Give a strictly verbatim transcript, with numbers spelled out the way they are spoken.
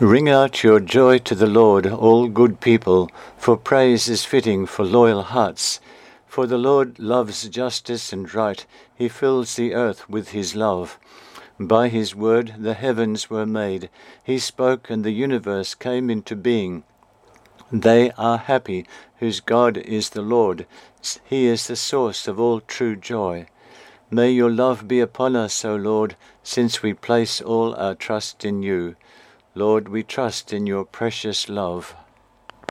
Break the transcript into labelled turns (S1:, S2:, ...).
S1: Ring out your joy to the Lord, all good people, for praise is fitting for loyal hearts. For the Lord loves justice and right, he fills the earth with his love. By his word the heavens were made, he spoke and the universe came into being. They are happy whose God is the Lord, he is the source of all true joy. May your love be upon us, O Lord, since we place all our trust in you. Lord, we trust in your precious love.